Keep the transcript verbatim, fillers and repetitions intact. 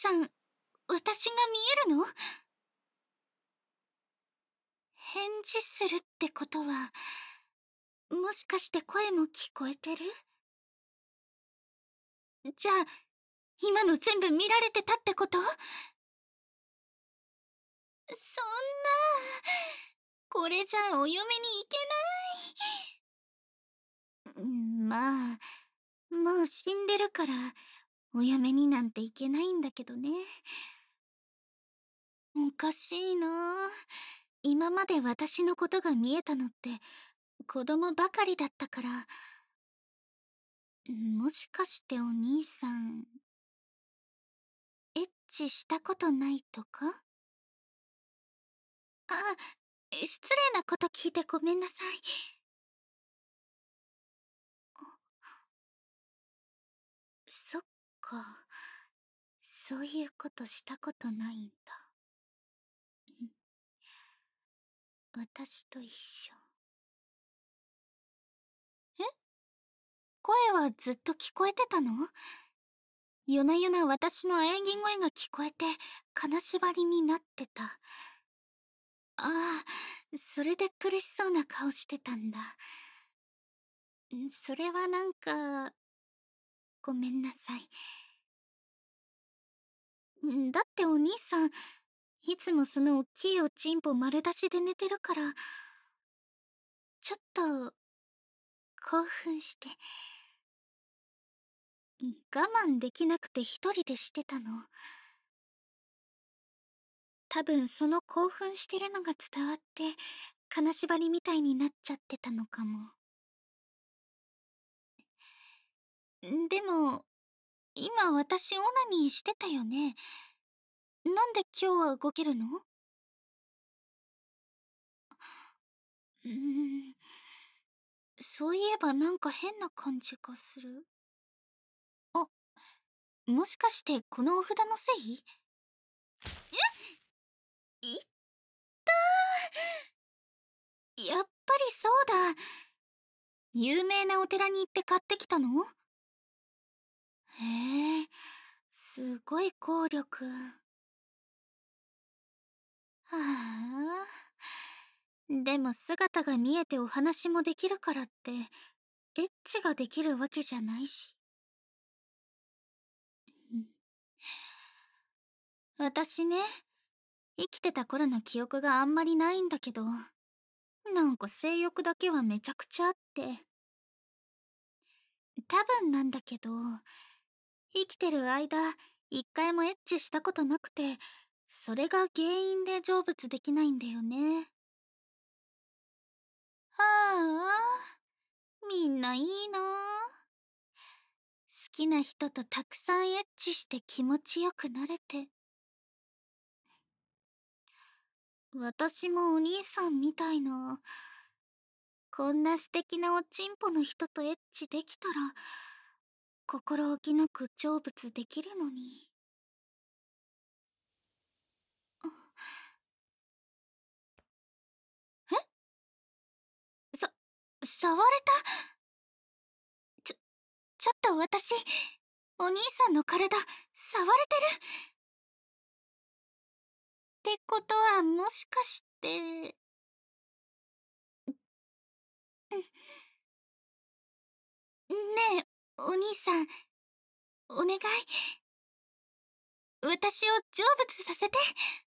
さん、私が見えるの？返事するってことは、もしかして声も聞こえてる？じゃあ、今の全部見られてたってこと？そんな、これじゃお嫁に行けない。うん、まあ、もう死んでるから、お嫁になんて行けないんだけどね。おかしいなあ。今まで私のことが見えたのって、子供ばかりだったから。もしかしてお兄さん、エッチしたことないとか？あ、失礼なこと聞いてごめんなさい。そっか、そういうことしたことないんだ。私と一緒。え？声はずっと聞こえてたの？夜な夜な私の喘ぎ声が聞こえて、金縛りになってた。ああ、それで苦しそうな顔してたんだ。んそれはなんか、ごめんなさい。んだってお兄さん、いつもそのおっきいおちんぽ丸出しで寝てるから、ちょっと、興奮して、我慢できなくて一人でしてたの。多分その興奮してるのが伝わって、金縛りみたいになっちゃってたのかも。んでも、今私オナニーしてたよね。なんで今日は動けるの？うーん、そういえばなんか変な感じがする。あ、もしかしてこのお札のせい？いったー、やっぱりそうだ。有名なお寺に行って買ってきたの？へえ、すごい効力。はあ。でも姿が見えてお話もできるからって、エッチができるわけじゃないし。うん、私ね、生きてた頃の記憶があんまりないんだけど、なんか性欲だけはめちゃくちゃあって、多分なんだけど、生きてる間、一回もエッチしたことなくて、それが原因で成仏できないんだよね。はあ、みんないいなあ。好きな人とたくさんエッチして気持ちよくなれて。私もお兄さんみたいな、こんな素敵なおちんぽの人とエッチできたら、心置きなく成仏できるのに。え？さ、触れた？ちょ、ちょっと私、お兄さんの体、触れてる？ってことは、もしかして、ねえ、お兄さん、お願い。私を成仏させて。